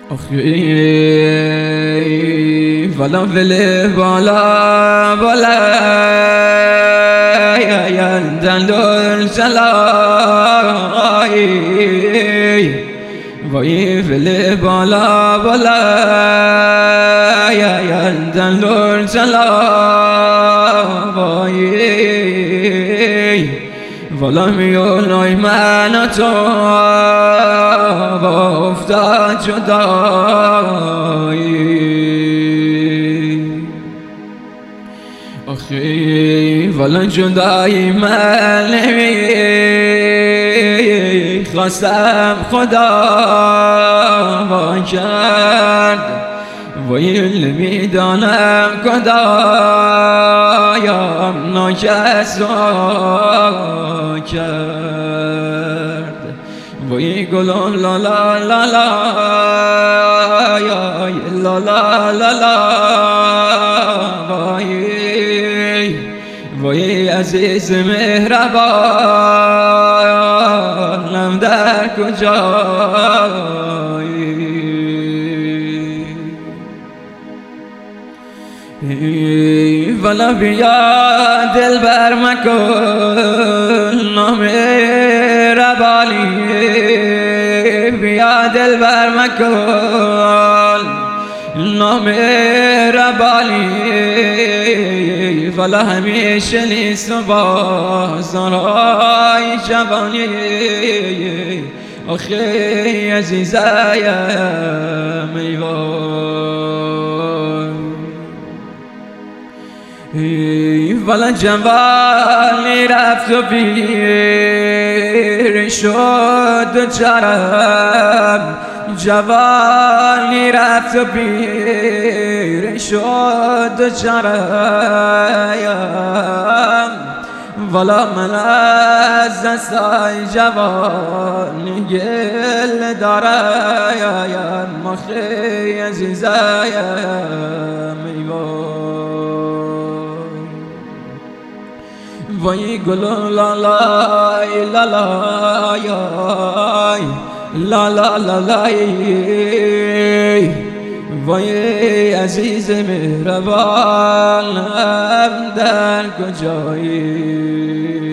آخی والا ولی بالا بالا یا دلول جلای وای ولی بالا بالا یا دلول جلای والا میولای من تو با افتاد جدایی آخی والا جدایی من خواستم خدا با کرد ویل میدانم کدایم ناکس را کرد وی گلون لا لا لا لا لا لا لا لا وی عزیز مهربانم در کجایی والا بیا دل بر مکن نامهربانی بیا دل بر مکن نامهربانی والا همیشه نیست و بازارای جوانی آخی عزیزایم ایوان والا جوانی رفت و پیر شد چرم جوانی رفت و پیر شد چرم والا من از دستای جوانی گل دارم آخی عزیزایم وای گلو لا لا لا لا لا لا لا لا وای عزیز مهربانم در کجایی